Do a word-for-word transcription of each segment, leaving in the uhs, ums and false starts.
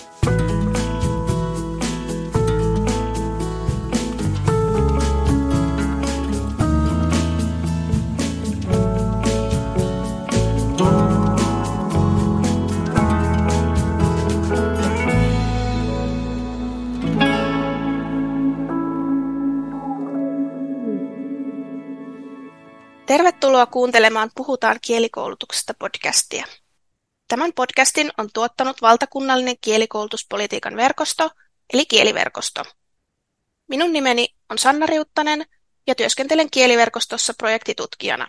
Tervetuloa kuuntelemaan Puhutaan kielikoulutuksesta podcastia. Tämän podcastin on tuottanut valtakunnallinen kielikoulutuspolitiikan verkosto, eli Kieliverkosto. Minun nimeni on Sanna Riuttanen ja työskentelen Kieliverkostossa projektitutkijana.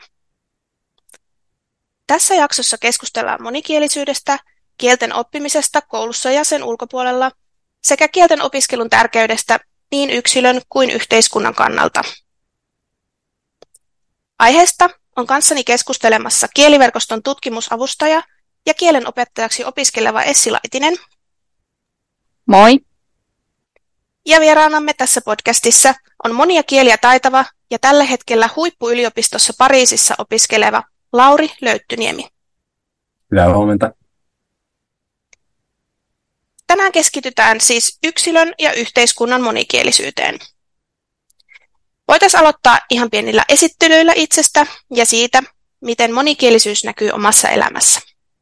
Tässä jaksossa keskustellaan monikielisyydestä, kielten oppimisesta koulussa ja sen ulkopuolella sekä kielten opiskelun tärkeydestä niin yksilön kuin yhteiskunnan kannalta. Aiheesta on kanssani keskustelemassa Kieliverkoston tutkimusavustaja ja kielenopettajaksi opiskeleva Essi Laitinen. Moi! Ja vieraanamme tässä podcastissa on monia kieliä taitava ja tällä hetkellä huippuyliopistossa Pariisissa opiskeleva Lauri Löyttyniemi. Hyvää huomenta. Tänään keskitytään siis yksilön ja yhteiskunnan monikielisyyteen. Voitaisiin aloittaa ihan pienillä esittelyillä itsestä ja siitä, miten monikielisyys näkyy omassa elämässä.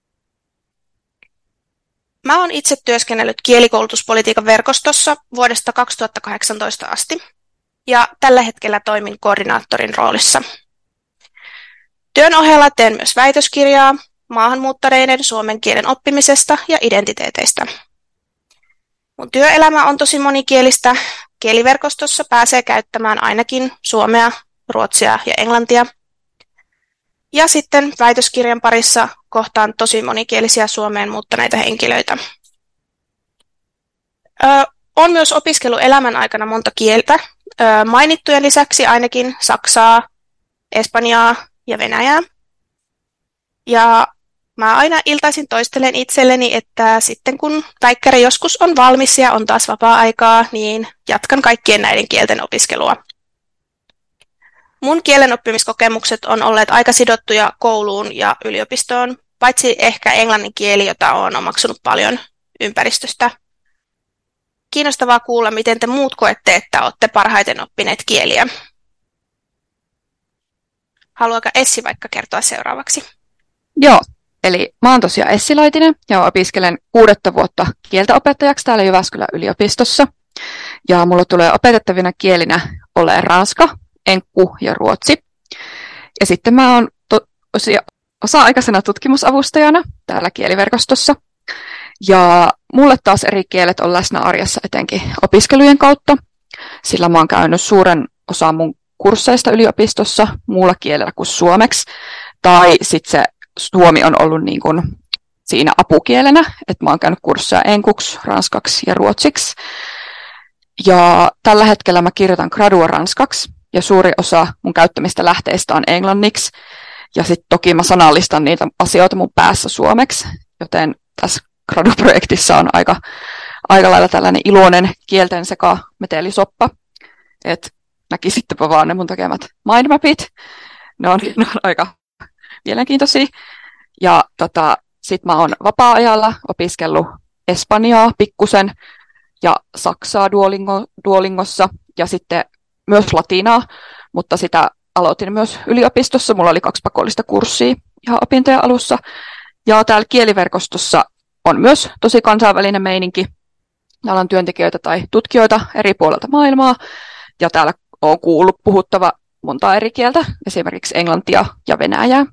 Mä oon itse työskennellyt kielikoulutuspolitiikan verkostossa vuodesta kaksituhattakahdeksantoista asti ja tällä hetkellä toimin koordinaattorin roolissa. Työn ohella teen myös väitöskirjaa maahanmuuttaneiden suomen kielen oppimisesta ja identiteeteistä. Mun työelämä on tosi monikielistä. Kieliverkostossa pääsee käyttämään ainakin suomea, ruotsia ja englantia. Ja sitten väitöskirjan parissa kohtaan tosi monikielisiä Suomeen muuttaneita henkilöitä. Ö, on myös opiskellut elämän aikana monta kieltä. Ö, mainittujen lisäksi ainakin saksaa, espanjaa ja venäjää. Ja mä aina iltaisin toistelen itselleni, että sitten kun väikkäri joskus on valmis ja on taas vapaa-aikaa, niin jatkan kaikkien näiden kielten opiskelua. Mun kielen oppimiskokemukset on olleet aika sidottuja kouluun ja yliopistoon, paitsi ehkä englannin kieli, jota olen omaksunut paljon ympäristöstä. Kiinnostavaa kuulla, miten te muut koette, että olette parhaiten oppineet kieliä. Haluaako Essi vaikka kertoa seuraavaksi? Joo. Eli mä oon tosiaan Essi Laitinen ja opiskelen kuudetta vuotta kieltä opettajaksi täällä Jyväskylän yliopistossa. Ja mulla tulee opetettavina kielinä olemaan ranska, enkku ja ruotsi. Ja sitten mä oon to- osa-aikaisena tutkimusavustajana täällä Kieliverkostossa. Ja mulle taas eri kielet on läsnä arjessa etenkin opiskelujen kautta, sillä mä oon käynyt suuren osan mun kursseista yliopistossa muulla kielellä kuin suomeksi. Tai sitten se suomi on ollut niin kuin siinä apukielenä, että mä oon käynyt kursseja enkuksi, ranskaksi ja ruotsiksi. Ja tällä hetkellä mä kirjoitan gradua ranskaksi ja suuri osa mun käyttämistä lähteistä on englanniksi. Ja sitten toki mä sanallistan niitä asioita mun päässä suomeksi, joten tässä graduprojektissa on aika, aika lailla tällainen iloinen kielten seka metelisoppa. Että näkisittepä vaan ne mun tekemät mindmapit. Ne on, ne on aika mielenkiintoisia. Ja tota, sit mä oon vapaa-ajalla opiskellut espanjaa pikkusen ja saksaa Duolingo, Duolingossa ja sitten myös latinaa, mutta sitä aloitin myös yliopistossa. Mulla oli kaksi pakollista kurssia ihan opintojen alussa. Ja täällä Kieliverkostossa on myös tosi kansainvälinen meininki. Täällä on työntekijöitä tai tutkijoita eri puolilta maailmaa ja täällä on kuullut puhuttava monta eri kieltä, esimerkiksi englantia ja venäjää.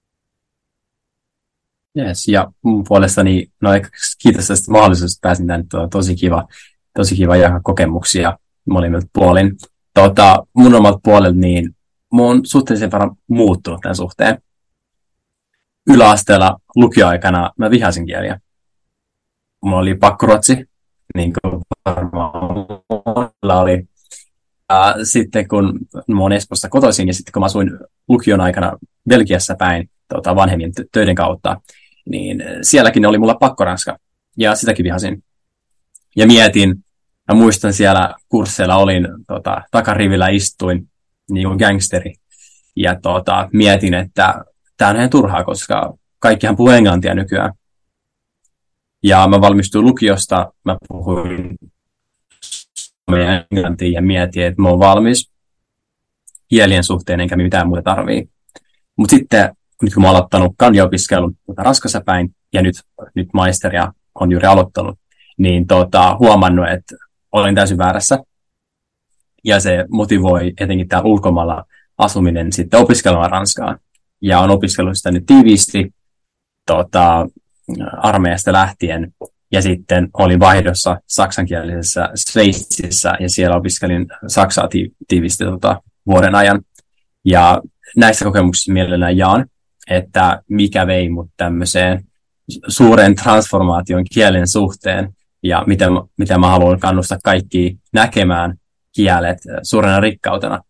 Yes, ja mun puolestani, no kiitos tästä mahdollisuudesta, pääsin tänne, tosi kiva, tosi kiva jakaa kokemuksia molemmilta puolin. Tota, mun omalta puolelta, niin mä oon suhteellisen verran muuttunut tämän suhteen. Yläasteella lukioaikana mä vihasin kieliä. Mulla oli pakkoruotsi, niin kuin varmaan oli. Ja sitten kun mä oon Espoosta kotoisin ja sitten kun mä asuin lukion aikana Belgiassa päin tota, vanhemmien töiden kautta, niin sielläkin oli mulla pakkoranska ja sitäkin vihasin. Ja mietin, mä muistan siellä kursseilla olin, tota, takarivillä istuin niin kuin gangsteri ja tota, mietin, että tää on ihan turhaa, koska kaikkihan puhuu englantia nykyään. Ja mä valmistuin lukiosta, mä puhuin suomea ja englantia ja mietin, että mä oon valmis kielien suhteen, enkä mitään muuta tarvii. Mutta sitten, nyt kun mä oon aloittanut kandiopiskelun Ranskassa päin, ja nyt, nyt maisteria on juuri aloittanut, niin tota, huomannut, että olen täysin väärässä. Ja se motivoi etenkin täällä ulkomailla asuminen sitten opiskelemaan ranskaa. Ja on opiskellut sitä nyt tiiviisti tota, armeijasta lähtien. Ja sitten olin vaihdossa saksankielisessä Sveitsissä ja siellä opiskelin saksaa ti- tiiviisti tota, vuoden ajan. Ja näissä kokemuksissa mielellään jaan, että mikä vei mut tämmöiseen suuren transformaation kielen suhteen ja miten, miten mä haluan kannustaa kaikkia näkemään kielet suurena rikkautena.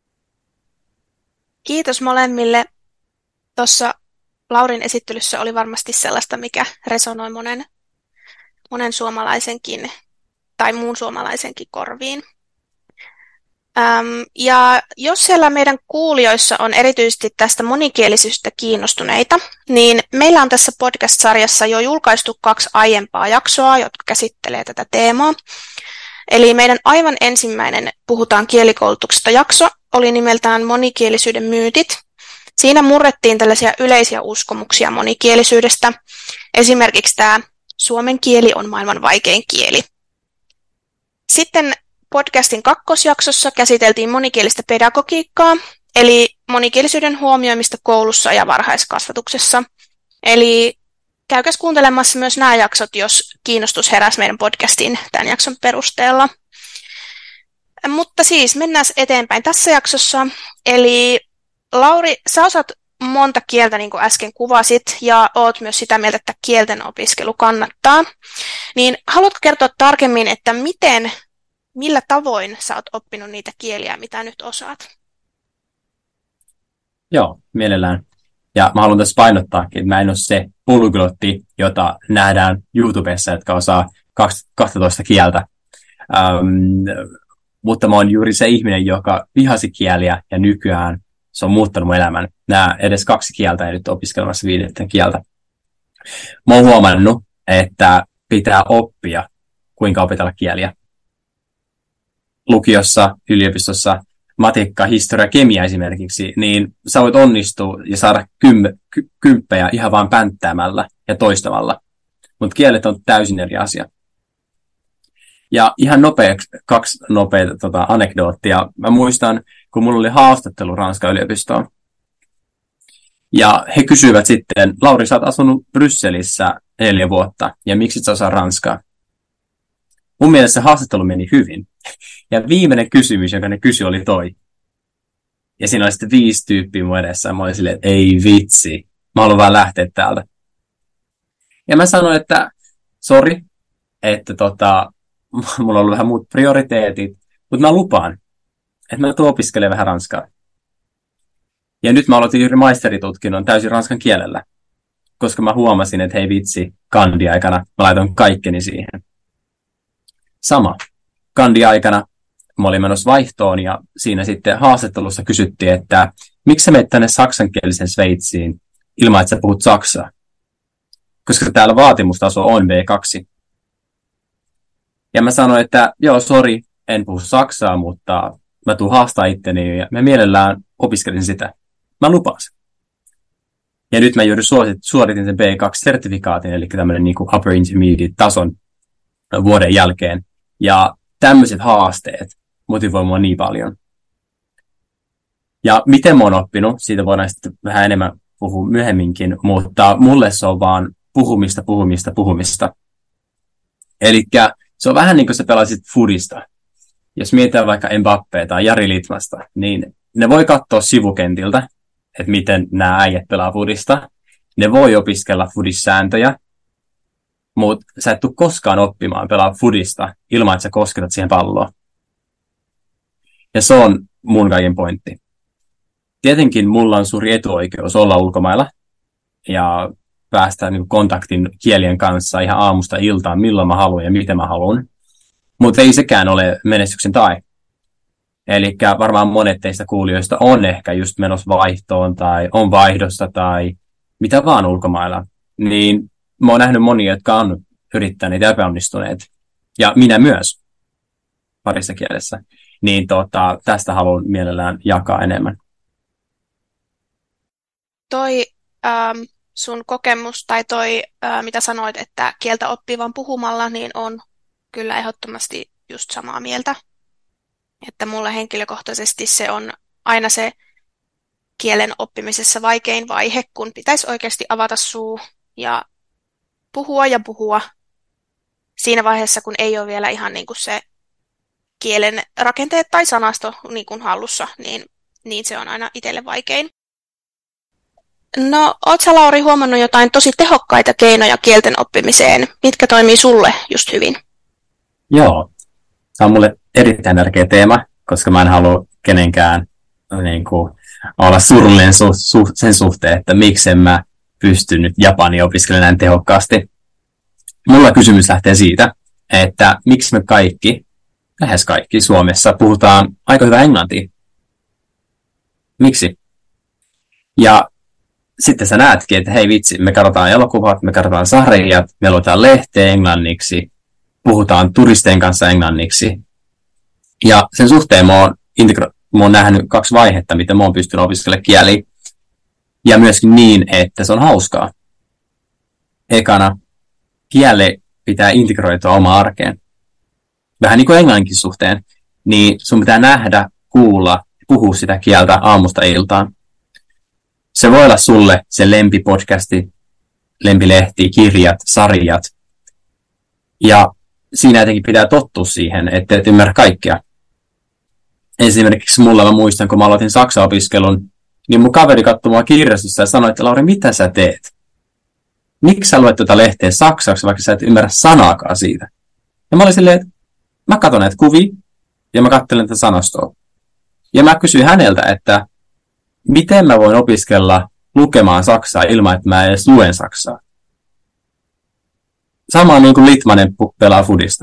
Kiitos molemmille. Tuossa Laurin esittelyssä oli varmasti sellaista, mikä resonoi monen, monen suomalaisenkin tai muun suomalaisenkin korviin. Ähm, ja jos siellä meidän kuulijoissa on erityisesti tästä monikielisyydestä kiinnostuneita, niin meillä on tässä podcast-sarjassa jo julkaistu kaksi aiempaa jaksoa, jotka käsittelee tätä teemaa. Eli meidän aivan ensimmäinen Puhutaan kielikoulutuksesta -jakso oli nimeltään Monikielisyyden myytit. Siinä murrettiin tällaisia yleisiä uskomuksia monikielisyydestä. Esimerkiksi tämä suomen kieli on maailman vaikein kieli. Sitten podcastin kakkosjaksossa käsiteltiin monikielistä pedagogiikkaa, eli monikielisyyden huomioimista koulussa ja varhaiskasvatuksessa. Eli käykäs kuuntelemassa myös nämä jaksot, jos kiinnostus heräsi meidän podcastiin tämän jakson perusteella. Mutta siis mennään eteenpäin tässä jaksossa. Eli Lauri, sä osaat monta kieltä, niin kuin äsken kuvasit, ja oot myös sitä mieltä, että kielten opiskelu kannattaa. Niin haluatko kertoa tarkemmin, että miten, millä tavoin sä oot oppinut niitä kieliä, mitä nyt osaat? Joo, mielellään. Ja mä haluan tässä painottaakin, että mä en ole se polyglotti, jota nähdään YouTubessa, jotka osaa kaksitoista kieltä. Ähm, mutta mä oon juuri se ihminen, joka vihasi kieliä ja nykyään se on muuttanut mun elämän. Nämä edes kaksi kieltä ja nyt opiskelemassa viidettä kieltä. Mä oon huomannut, että pitää oppia, kuinka opetella kieliä. Lukiossa, yliopistossa, matikka, historia, kemia esimerkiksi, niin sä voit onnistua ja saada kym- ky- kymppejä ihan vaan pänttäämällä ja toistamalla. Mutta kielet on täysin eri asia. Ja ihan nopeaksi, kaksi nopeaa tota, anekdoottia. Mä muistan, kun mulla oli haastattelu Ranskan yliopistoon. Ja he kysyivät sitten, Lauri, sä oot asunut Brysselissä neljä vuotta, ja miksi sä osaa ranskaa? Mun mielestä se haastattelu meni hyvin. Ja viimeinen kysymys, jonka ne kysyi, oli toi. Ja siinä oli sitten viisi tyyppiä mun edessä. Mä olin silleen, että ei vitsi, mä haluan vaan lähteä täältä. Ja mä sanoin, että sori, että tota, mulla on ollut vähän muut prioriteetit, mutta mä lupaan, että mä tuun opiskelemaan vähän ranskaa. Ja nyt mä aloitin juuri maisteritutkinnon täysin ranskan kielellä, koska mä huomasin, että hei vitsi, kandi-aikana mä laitoin kaikkeni siihen. Sama. Kandi-aikana mä olin menossa vaihtoon ja siinä sitten haastattelussa kysyttiin, että miksi sä menet tänne saksankielisen Sveitsiin ilman, että sä puhut saksaa? Koska täällä vaatimustaso on B kaksi. Ja mä sanoin, että joo, sori, en puhu saksaa, mutta mä tuun haastaa itteni ja mä mielellään opiskelin sitä. Mä lupasin. Ja nyt mä juuri suoritin sen B kaksi-sertifikaatin, eli tämmöinen niin kuin upper intermediate-tason vuoden jälkeen. Ja tämmöiset haasteet motivoi mua niin paljon. Ja miten mä oon oppinut, siitä voidaan sitten vähän enemmän puhua myöhemminkin, mutta mulle se on vaan puhumista, puhumista, puhumista. Eli se on vähän niin kuin sä pelasit foodista. Jos mietitään vaikka Mbappé tai Jari Litmasta, niin ne voi katsoa sivukentiltä, että miten nämä äijät pelaa foodista. Ne voi opiskella foodissääntöjä, mutta sä et tule koskaan oppimaan pelaa foodista ilman, että sä kosketat siihen palloon. Ja se on mun kaiken pointti. Tietenkin mulla on suuri etuoikeus olla ulkomailla ja päästä niin kontaktin kielien kanssa ihan aamusta iltaan, milloin mä haluan ja miten mä haluan. Mutta ei sekään ole menestyksen tae. Eli varmaan monet teistä kuulijoista on ehkä just menossa vaihtoon tai on vaihdossa tai mitä vaan ulkomailla. Niin mä oon nähnyt monia, jotka on yrittäneet ja epäonnistuneet. Ja minä myös parissa kielessä. Niin tota, tästä haluan mielellään jakaa enemmän. Toi ähm, sun kokemus tai toi, äh, mitä sanoit, että kieltä oppii vaan puhumalla, niin on kyllä ehdottomasti just samaa mieltä. Että mulle henkilökohtaisesti se on aina se kielen oppimisessa vaikein vaihe, kun pitäisi oikeasti avata suu ja puhua ja puhua siinä vaiheessa, kun ei ole vielä ihan niin kuin se kielen rakenteet tai sanasto niin kuin hallussa, niin, niin se on aina itselle vaikein. No, oot sä, Lauri, huomannut jotain tosi tehokkaita keinoja kielten oppimiseen? Mitkä toimii sulle just hyvin? Joo, se on mulle erittäin tärkeä teema, koska mä en halua kenenkään niin kuin, olla surullinen su- su- sen suhteen, että miksen mä pystyn nyt japania opiskelemaan näin tehokkaasti. Mulla kysymys lähtee siitä, että miksi me kaikki, lähes kaikki Suomessa, puhutaan aika hyvää englantia. Miksi? Ja sitten sä näetkin, että hei vitsi, me katsotaan elokuvat, me katsotaan sarjat, me luetaan lehteä englanniksi, puhutaan turistien kanssa englanniksi. Ja sen suhteen mä oon, integro- mä oon nähnyt kaksi vaihetta, miten mä oon pystynyt opiskelemaan kieliä. Ja myöskin niin, että se on hauskaa. Ekana, kieli pitää integroitua omaan arkeen. Vähän niin kuin englanninkin suhteen, niin sun pitää nähdä, kuulla, puhua sitä kieltä aamusta iltaan. Se voi olla sulle se lempipodcasti, lempilehti, kirjat, sarjat. Ja siinä jotenkin pitää tottua siihen, että et ymmärrä kaikkea. Esimerkiksi mulla mä muistan, kun mä aloitin saksa-opiskelun, niin mun kaveri katsoi mua kirjastossa ja sanoi, että Lauri, mitä sä teet? Miksi sä luet tuota lehteä saksaksi, vaikka sä et ymmärrä sanaakaan siitä? Ja mä olin silleen, että mä katson näitä kuvia ja mä katselen tätä sanastoa. Ja mä kysyin häneltä, että miten mä voin opiskella lukemaan saksaa ilman, että mä edes luen saksaa? Sama niin kuin Litmanen pelaa fudista.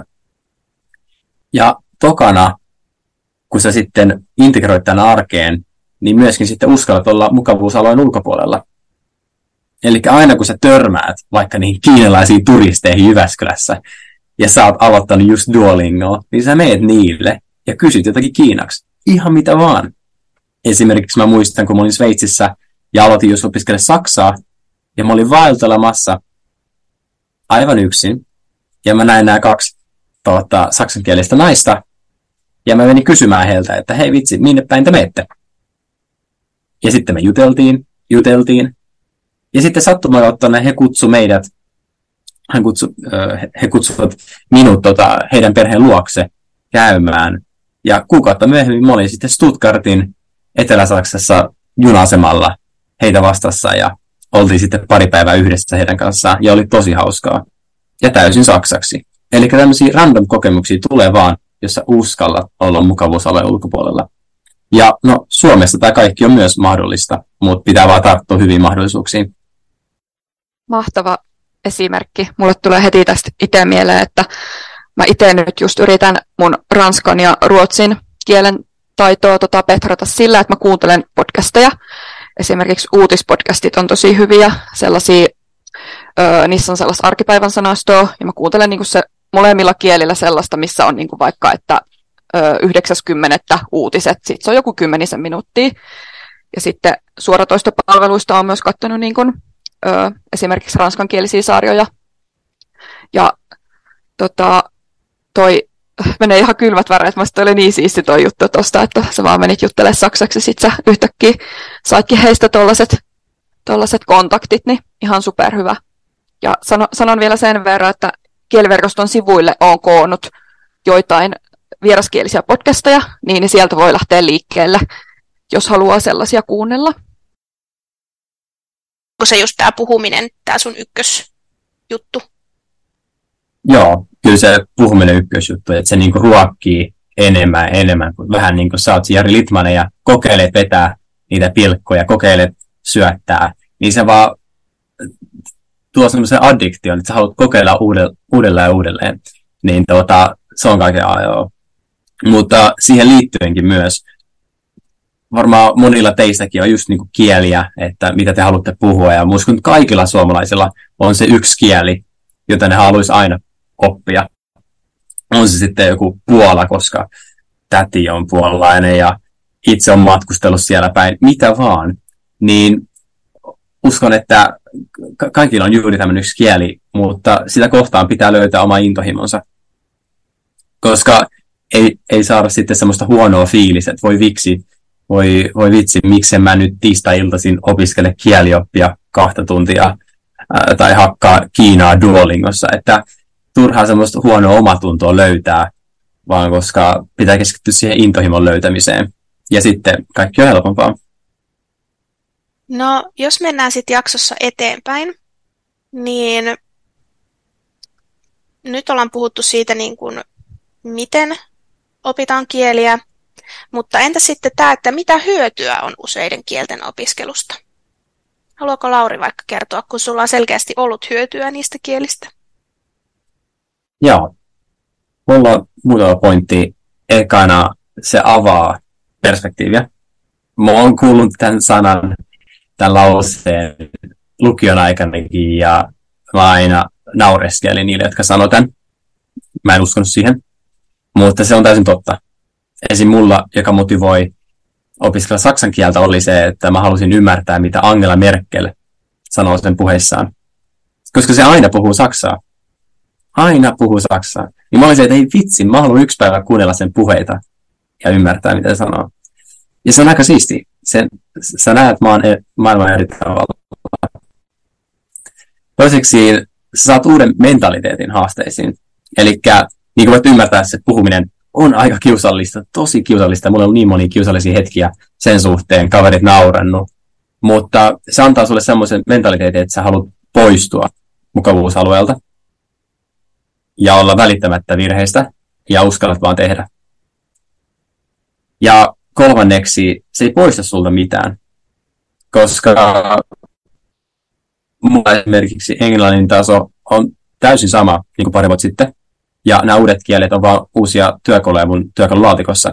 Ja tokana, kun sä sitten integroit tämän arkeen, niin myöskin sitten uskallat olla mukavuusalueen ulkopuolella. Eli aina kun sä törmäät vaikka niihin kiinalaisiin turisteihin Jyväskylässä, ja sä oot aloittanut just Duolingoa, niin sä meet niille ja kysyt jotakin kiinaksi. Ihan mitä vaan. Esimerkiksi mä muistan, kun mä olin Sveitsissä ja aloitin just opiskella saksaa, ja mä olin vaeltelemassa aivan yksin, ja mä näin nämä kaksi tuota, saksankielistä naista, ja mä menin kysymään heiltä, että hei vitsi, minne päin te menette? Ja sitten me juteltiin, juteltiin, ja sitten sattumalta he kutsu meidät, hän kutsu, he kutsuivat minut tota, heidän perheen luokse käymään, ja kuukautta myöhemmin mä olin sitten Stuttgartin Etelä-Saksassa juna-asemalla heitä vastassa, ja oltiin sitten pari päivää yhdessä heidän kanssaan, ja oli tosi hauskaa, ja täysin saksaksi. Eli tämmöisiä random kokemuksia tulee vaan, jos sä uskallat olla mukavuusalueen ulkopuolella. Ja no, Suomessa tämä kaikki on myös mahdollista, mutta pitää vaan tarttua hyviin mahdollisuuksiin. Mahtava esimerkki. Mulle tulee heti tästä itse mieleen, että mä itse nyt just yritän mun ranskan ja ruotsin kielen taitoa tota, petrata sillä, että mä kuuntelen podcasteja. Esimerkiksi uutispodcastit on tosi hyviä, sellaisia, ö, niissä on sellaista arkipäivän sanastoa, ja mä kuuntelen niinku se molemmilla kielillä sellaista, missä on niinku vaikka, että yhdeksäskymmenettä uutiset, sitten se on joku kymmenisen minuuttia. Ja sitten suoratoistopalveluista on myös katsonut niin kuin, ö, esimerkiksi ranskankielisiä sarjoja. Ja tota, toi menee ihan kylmät väreet. Mielestäni oli niin siisti toi juttu tosta, että sä vaan menit juttelemaan saksaksi, ja sit sä yhtäkkiä saitkin heistä tollaset, tollaset kontaktit, niin ihan superhyvä. Ja sano, sanon vielä sen verran, että kieliverkoston sivuille on koonnut joitain vieraskielisiä podcasteja, niin sieltä voi lähteä liikkeelle, jos haluaa sellaisia kuunnella. Onko se just tämä puhuminen, tämä sun ykkösjuttu? Joo, kyllä se puhuminen ykkösjuttu, että se niinku ruokkii enemmän enemmän. Vähän niin kuin sä oot Jari Litmanen ja kokeilet vetää niitä pilkkoja, kokeilet syöttää, niin se vaan tuo semmoisen addiktion, että sä haluat kokeilla uudelleen ja uudelleen. Niin tuota, se on kaiken ajoa. Mutta siihen liittyenkin myös, varmaan monilla teistäkin on just niinku kieliä, että mitä te haluatte puhua. Ja muistan, että kaikilla suomalaisilla on se yksi kieli, jota ne haluaisi aina oppia. On se sitten joku Puola, koska täti on puolalainen ja itse on matkustellut siellä päin, mitä vaan. Niin uskon, että kaikilla on juuri tämmöinen yksi kieli, mutta sitä kohtaan pitää löytää oma intohimonsa. Koska ei, ei saada sitten semmoista huonoa fiilistä, että voi viksi, voi, voi vitsi, miksen mä nyt tiistai-iltaisin opiskele kielioppia kahta tuntia ää, tai hakkaa Kiinaa Duolingossa. Että turhaa semmoista huonoa omatuntoa löytää, vaan koska pitää keskittyä siihen intohimon löytämiseen. Ja sitten kaikki on helpompaa. No, jos mennään sitten jaksossa eteenpäin, niin nyt ollaan puhuttu siitä, niin kuin, miten opitaan kieliä, mutta entä sitten tämä, että mitä hyötyä on useiden kielten opiskelusta? Haluaako Lauri vaikka kertoa, kun sulla on selkeästi ollut hyötyä niistä kielistä? Joo. Mulla on muutama pointti. Ekana se avaa perspektiiviä. Mä oon kuullut tämän sanan, tämän lauseen lukion aikanakin ja mä aina naureskelin niille, jotka sanoo tämän. Mä en uskonut siihen, mutta se on täysin totta. Esim. Mulla, joka motivoi opiskella saksan kieltä, oli se, että mä halusin ymmärtää, mitä Angela Merkel sanoo sen puheissaan. Koska se aina puhuu saksaa. Aina puhuu saksaa. Niin mä olin se, että ei vitsi, mä haluan yksi päivä kuunnella sen puheita ja ymmärtää, mitä se sanoo. Ja se on aika siistiä. Sen, sä näet maan, maailman eri tavalla. Toiseksi sä saat uuden mentaliteetin haasteisiin. Eli niin kuin voit ymmärtää, että se puhuminen on aika kiusallista, tosi kiusallista. Mulla on niin monia kiusallisia hetkiä sen suhteen, kaverit naurannut. Mutta se antaa sulle semmoisen mentaliteetin, että sä haluat poistua mukavuusalueelta ja olla välittämättä virheistä ja uskallat vaan tehdä. Ja kolmanneksi, se ei poista sulta mitään, koska mulla esimerkiksi englannin taso on täysin sama niin kuin pari vuotta sitten, ja nämä uudet kielet on vaan uusia työkaluja mun työkalulaatikossa.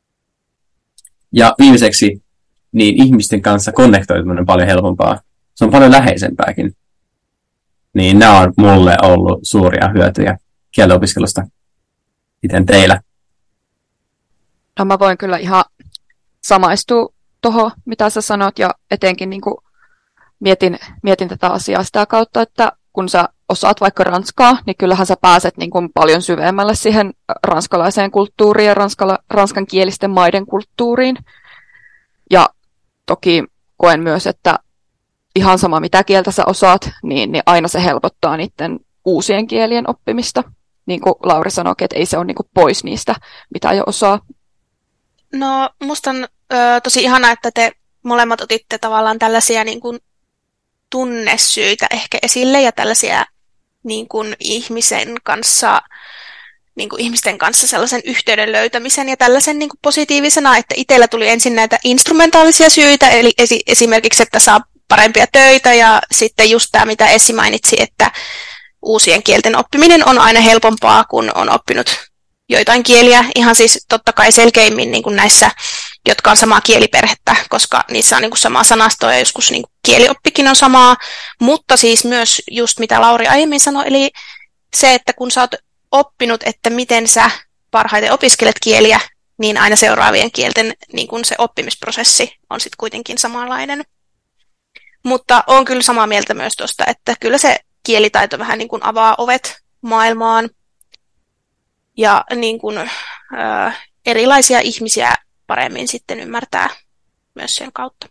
Ja viimeiseksi, niin ihmisten kanssa konnektoituminen on paljon helpompaa. Se on paljon läheisempääkin. Niin nämä on mulle ollut suuria hyötyjä kielenopiskelusta. Miten teillä? No mä voin kyllä ihan samaistua tuohon, mitä sä sanot, ja etenkin niin kuin mietin, mietin tätä asiaa sitä kautta, että kun sä osaat vaikka ranskaa, niin kyllähän sä pääset niin kuin paljon syvemmälle siihen ranskalaiseen kulttuuriin ja ranskala, ranskankielisten maiden kulttuuriin. Ja toki koen myös, että ihan sama mitä kieltä sä osaat, niin, niin aina se helpottaa niiden uusien kielien oppimista. Niin kuin Lauri sanoi, että ei se ole niin kuin pois niistä, mitä jo osaa. No, musta on ö, tosi ihanaa, että te molemmat otitte tavallaan tällaisia niin kuin tunnesyitä ehkä esille ja tällaisia niin kuin ihmisen kanssa, niin kuin ihmisten kanssa sellaisen yhteyden löytämisen ja tällaisen niin kuin positiivisena, että itsellä tuli ensin näitä instrumentaalisia syitä, eli esi- esimerkiksi, että saa parempia töitä ja sitten just tämä, mitä Essi mainitsi, että uusien kielten oppiminen on aina helpompaa, kun on oppinut joitain kieliä, ihan siis totta kai selkeimmin niin kuin näissä, jotka on samaa kieliperhettä, koska niissä on niin kuin samaa sanastoa ja joskus niin kuin kielioppikin on samaa, mutta siis myös just mitä Lauri aiemmin sanoi, eli se, että kun sä oot oppinut, että miten sä parhaiten opiskelet kieliä, niin aina seuraavien kielten niin kuin se oppimisprosessi on sitten kuitenkin samanlainen. Mutta on kyllä samaa mieltä myös tuosta, että kyllä se kielitaito vähän niin kuin avaa ovet maailmaan ja niin kuin, ö, erilaisia ihmisiä paremmin sitten ymmärtää myös sen kautta.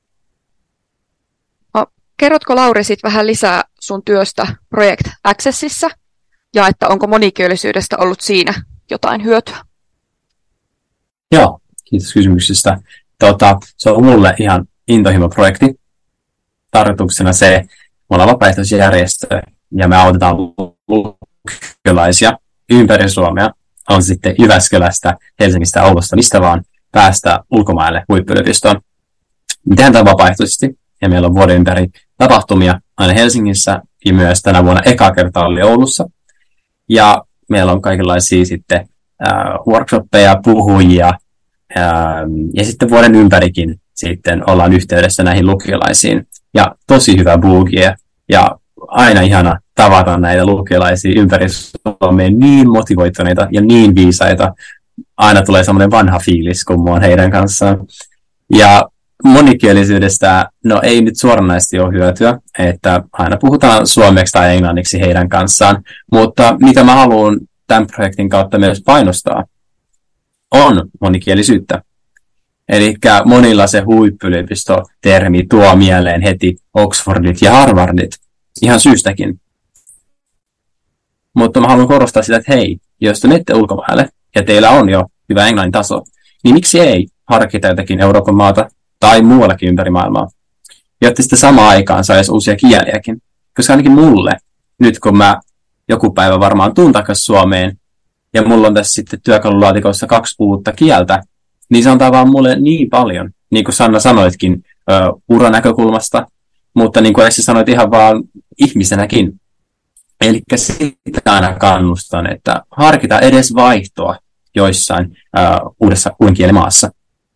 No, kerrotko Lauri sit vähän lisää sun työstä Project Accessissa ja että onko monikielisyydestä ollut siinä jotain hyötyä? Joo, kiitos kysymyksestä. Tota, se on mulle ihan intohimo-projekti. Tarkoituksena se, me ollaan vapaaehtoisjärjestö ja me autetaan lukiolaisia ympäri Suomea. On sitten Jyväskylästä, Helsingistä, Oulusta, mistä vaan päästä ulkomaille huippuyliopistoon. Me tehdään tämä vapaaehtoisesti ja meillä on vuoden ympäri tapahtumia aina Helsingissä ja myös tänä vuonna eka kertaa oli Oulussa. Ja meillä on kaikenlaisia sitten äh, workshoppeja, puhujia äh, ja sitten vuoden ympärikin sitten ollaan yhteydessä näihin lukiolaisiin. Ja tosi hyvä boogie ja aina ihana tavata näitä lukiolaisia ympäri Suomea, niin motivoituneita ja niin viisaita. Aina tulee semmoinen vanha fiilis, kun mä oon heidän kanssaan. Ja monikielisyydestä, no ei nyt suoranaisesti ole hyötyä, että aina puhutaan suomeksi tai englanniksi heidän kanssaan, mutta mitä mä haluan tämän projektin kautta myös painostaa, on monikielisyyttä. Eli monilla se huippuyliopistotermi tuo mieleen heti Oxfordit ja Harvardit, ihan syystäkin. Mutta mä haluan korostaa sitä, että hei, jos te menette ulkomaille ja teillä on jo hyvä englannin taso, niin miksi ei harkita jotakin Euroopan maata tai muuallakin ympäri maailmaa, jotta sitten samaan aikaan saisi uusia kieliäkin. Koska ainakin mulle, nyt kun mä joku päivä varmaan tuun takaisin Suomeen, ja mulla on tässä sitten työkalulaatikossa kaksi uutta kieltä, niin se antaa vaan mulle niin paljon, niin kuin Sanna sanoitkin, ö, uranäkökulmasta, mutta niin kuin Essi sanoit ihan vaan ihmisenäkin. Eli sitä aina kannustan, että harkita edes vaihtoa joissain ö, uudessa uinkielimaassa.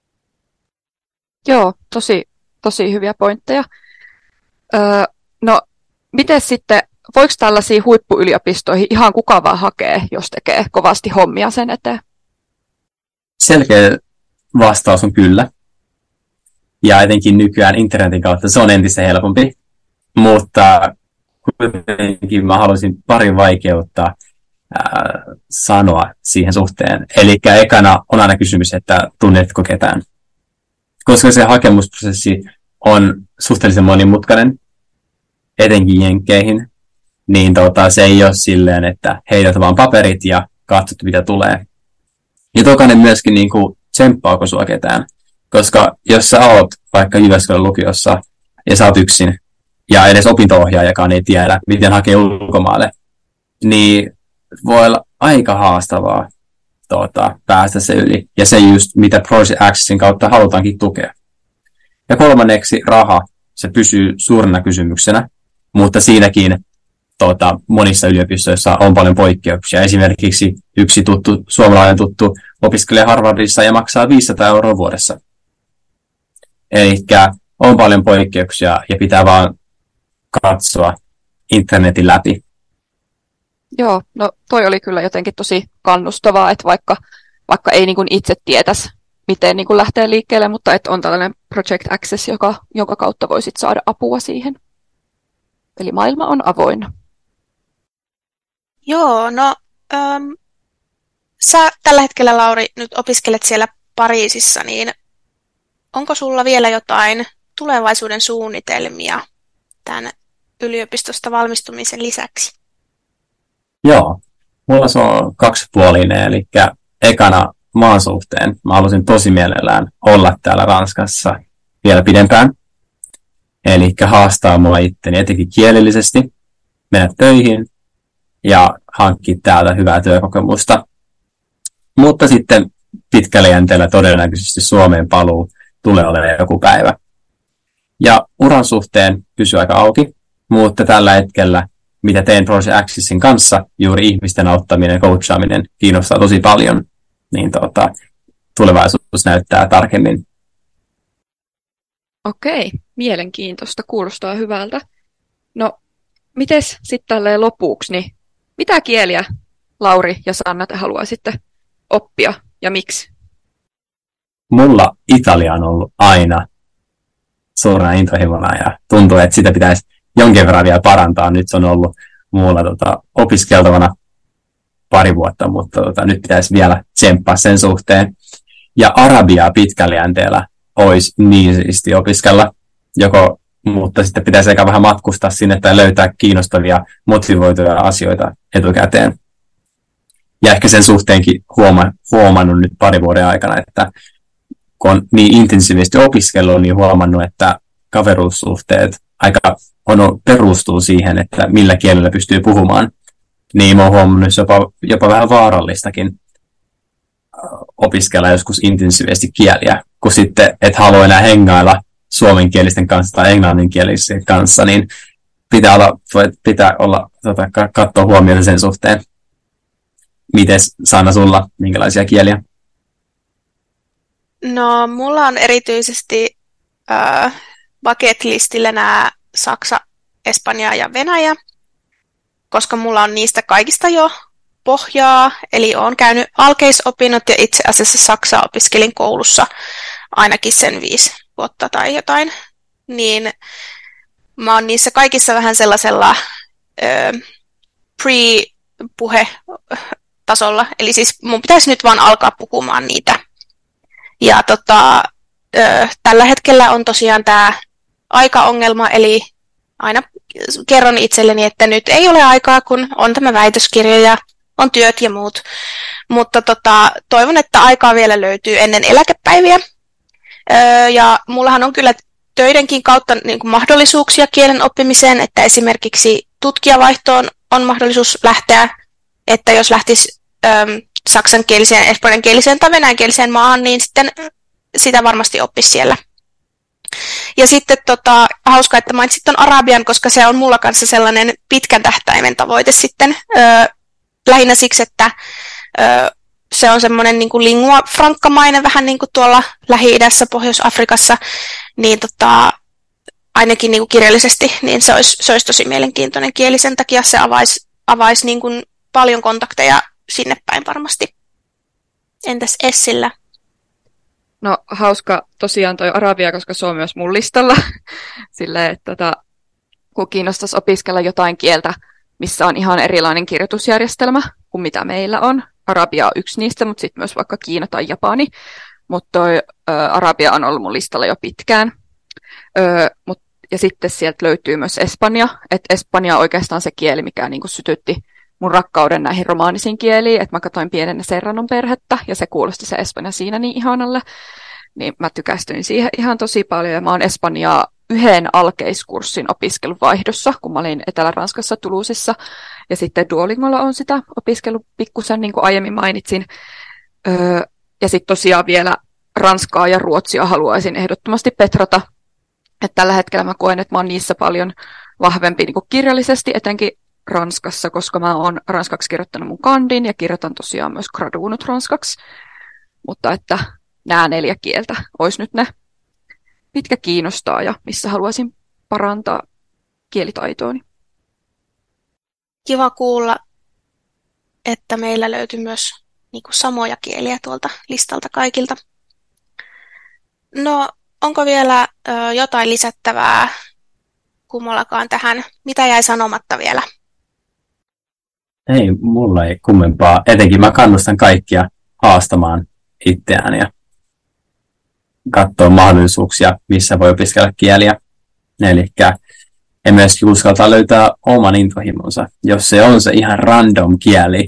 Joo, tosi, tosi hyviä pointteja. Öö, no, miten sitten, voiko tällaisiin huippuyliopistoihin ihan kuka vaan hakee, jos tekee kovasti hommia sen eteen? Selkeä vastaus on kyllä. Ja etenkin nykyään internetin kautta se on entistä helpompi. Mutta kuitenkin mä haluaisin pari vaikeutta ää, sanoa siihen suhteen. Eli ekana on aina kysymys, että tunnetko ketään? Koska se hakemusprosessi on suhteellisen monimutkainen, etenkin jenkkeihin, niin tota, se ei ole silleen, että heidät vaan paperit ja katsot, mitä tulee. Ja tokainen myöskin niin kuin, tsemppaako sua ketään. Koska jos sä oot vaikka Jyväskylän lukiossa ja sä oot yksin, ja edes opinto-ohjaajakaan ei tiedä, miten hakee ulkomaalle, niin voi olla aika haastavaa tuota, päästä se yli. Ja se just, mitä Project Accessin kautta halutaankin tukea. Ja kolmanneksi raha, se pysyy suurena kysymyksenä, mutta siinäkin tuota, monissa yliopistoissa on paljon poikkeuksia. Esimerkiksi yksi tuttu, suomalainen tuttu opiskelee Harvardissa ja maksaa viisisataa euroa vuodessa. Eli on paljon poikkeuksia ja pitää vaan katsoa internetin läpi. Joo, no toi oli kyllä jotenkin tosi kannustavaa, että vaikka, vaikka ei niin kuin itse tietäisi, miten niin kuin lähtee liikkeelle, mutta että on tällainen Project Access, joka, jonka kautta voisit saada apua siihen. Eli maailma on avoin. Joo, no ähm, sä tällä hetkellä, Lauri, nyt opiskelet siellä Pariisissa, niin onko sulla vielä jotain tulevaisuuden suunnitelmia tämän yliopistosta valmistumisen lisäksi? Joo, mulla se on kaksipuolinen, eli ekana maan suhteen. Mä halusin tosi mielellään olla täällä Ranskassa vielä pidempään. Eli haastaa mua itteni etenkin kielellisesti, mennä töihin ja hankkia täältä hyvää työkokemusta. Mutta sitten pitkällä jänteellä todennäköisesti Suomeen paluu tulee olemaan joku päivä. Ja uran suhteen pysyy aika auki, mutta tällä hetkellä, mitä teen Project Accessin kanssa, juuri ihmisten auttaminen, coachaaminen kiinnostaa tosi paljon, niin tuota, tulevaisuus näyttää tarkemmin. Okei, mielenkiintoista, kuulostaa hyvältä. No, mites sitten tälleen lopuksi, niin mitä kieliä Lauri ja Sanna te haluaisitte oppia ja miksi? Mulla Italia on ollut aina suurena intohimona ja tuntuu, että sitä pitäisi jonkin verran vielä parantaa. Nyt se on ollut muulla tota, opiskeltavana pari vuotta, mutta tota, nyt pitäisi vielä tsemppaa sen suhteen. Ja arabiaa pitkällä jänteellä olisi niin siisti opiskella, joko, mutta sitten pitäisi eikä vähän matkustaa sinne tai löytää kiinnostavia, motivoituja asioita etukäteen. Ja ehkä sen suhteenkin huoma, huomannut nyt pari vuoden aikana, että kun on niin intensiivisesti opiskellut, niin huomannut, että kaveruussuhteet aika on, perustuu siihen, että millä kielellä pystyy puhumaan. Niin mä oon huomannut jopa, jopa vähän vaarallistakin opiskella joskus intensiivisesti kieliä, kun sitten et halua enää hengailla suomenkielisten kanssa tai englanninkielisten kanssa, niin pitää olla, pitää olla tota, katsoa huomioon sen suhteen. Mites Sanna sulla, minkälaisia kieliä? No, mulla on erityisesti äh, bucket listillä nämä saksa Espanja ja Venäjä, koska mulla on niistä kaikista jo pohjaa, eli olen käynyt alkeisopinnot ja itse asiassa Saksaa opiskelin koulussa ainakin sen viisi vuotta tai jotain, niin mä oon niissä kaikissa vähän sellaisella ö, pre-puhe-tasolla, eli siis mun pitäisi nyt vaan alkaa puhumaan niitä. Ja tota, ö, tällä hetkellä on tosiaan tämä aikaongelma, eli aina kerron itselleni, että nyt ei ole aikaa, kun on tämä väitöskirja ja on työt ja muut. Mutta tota, toivon, että aikaa vielä löytyy ennen eläkepäiviä. Öö, ja mullahan on kyllä töidenkin kautta niin kuin mahdollisuuksia kielen oppimiseen, että esimerkiksi tutkijavaihtoon on mahdollisuus lähteä, että jos lähtisi öö, saksankieliseen, espanjankieliseen tai venäjänkieliseen maahan, niin sitten sitä varmasti oppisi siellä. Ja sitten tota, hauska, että mainitsit ton arabian, koska se on mulla kanssa sellainen pitkän tähtäimen tavoite sitten. Öö, lähinnä siksi, että öö, se on semmoinen niin kuin lingua frankkamainen, vähän niin kuin tuolla Lähi-idässä, Pohjois-Afrikassa, niin tota, ainakin niin kuin kirjallisesti, niin se olisi, se olisi tosi mielenkiintoinen kieli. Sen takia se avaisi, avaisi niin kuin paljon kontakteja sinne päin varmasti. Entäs Essillä? No hauska tosiaan toi arabia, koska se on myös mun listalla. Silleen, että tota, kun kiinnostaisi opiskella jotain kieltä, missä on ihan erilainen kirjoitusjärjestelmä kuin mitä meillä on. Arabia on yksi niistä, mutta sitten myös vaikka Kiina tai Japani. Mutta toi ö, arabia on ollut mun listalla jo pitkään. Ö, mut, ja sitten sieltä löytyy myös Espanja. Että Espanja on oikeastaan se kieli, mikä niinku sytytti mun rakkauden näihin romaanisiin kieliin. Että mä katsoin Pienen Serranon perhettä ja se kuulosti se Espanja siinä niin ihanalle. Niin mä tykästyin siihen ihan tosi paljon ja mä oon Espanjaa yhden alkeiskurssin opiskeluvaihdossa, kun mä olin Etelä-Ranskassa Toulousessa. Ja sitten Duolingolla on sitä opiskellut pikkusen, niin kuin aiemmin mainitsin. Öö, ja sitten tosiaan vielä Ranskaa ja Ruotsia haluaisin ehdottomasti petrata. Että tällä hetkellä mä koen, että mä oon niissä paljon vahvempi niin kuin kirjallisesti, etenkin Ranskassa, koska mä oon ranskaksi kirjoittanut mun kandin ja kirjoitan tosiaan myös graduunut ranskaksi. Mutta että nämä neljä kieltä olisi nyt ne, mitkä kiinnostaa ja missä haluaisin parantaa kielitaitooni. Kiva kuulla, että meillä löytyy myös niin kuin samoja kieliä tuolta listalta kaikilta. No, onko vielä ö, jotain lisättävää kummallakaan tähän? Mitä jäi sanomatta vielä? Ei, mulla ei kummempaa. Etenkin mä kannustan kaikkia haastamaan itseään ja katsoa mahdollisuuksia, missä voi opiskella kieliä. Eli ja myöskin uskaltaa löytää oman intohimonsa. Jos se on se ihan random kieli,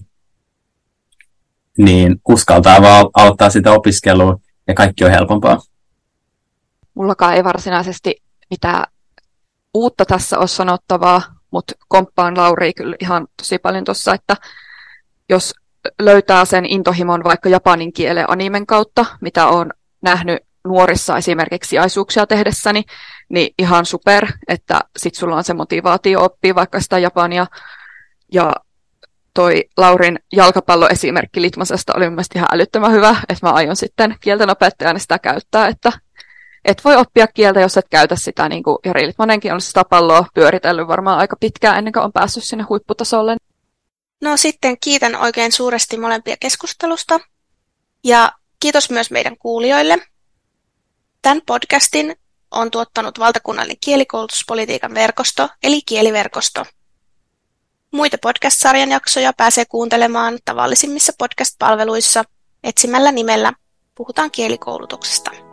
niin uskaltaa vaan auttaa sitä opiskelua ja kaikki on helpompaa. Mullakaan ei varsinaisesti mitään uutta tässä ole sanottavaa, mutta komppaan Lauria kyllä ihan tosi paljon tuossa, että jos löytää sen intohimon vaikka japanin kielen animen kautta, mitä olen nähnyt nuorissa esimerkiksi sijaisuuksia tehdessäni, niin ihan super, että sit sulla on se motivaatio oppia vaikka sitä japania. Ja toi Laurin jalkapalloesimerkki Litmasesta oli mielestäni ihan älyttömän hyvä, että mä aion sitten kieltenopettajana sitä käyttää, että et voi oppia kieltä, jos et käytä sitä, niin kuin Jari Litmanenkin on sitä palloa pyöritellyt varmaan aika pitkään ennen kuin on päässyt sinne huipputasolle. No sitten kiitän oikein suuresti molempia keskustelusta ja kiitos myös meidän kuulijoille. Tämän podcastin on tuottanut valtakunnallinen kielikoulutuspolitiikan verkosto, eli Kieliverkosto. Muita podcast-sarjan jaksoja pääsee kuuntelemaan tavallisimmissa podcast-palveluissa etsimällä nimellä Puhutaan kielikoulutuksesta.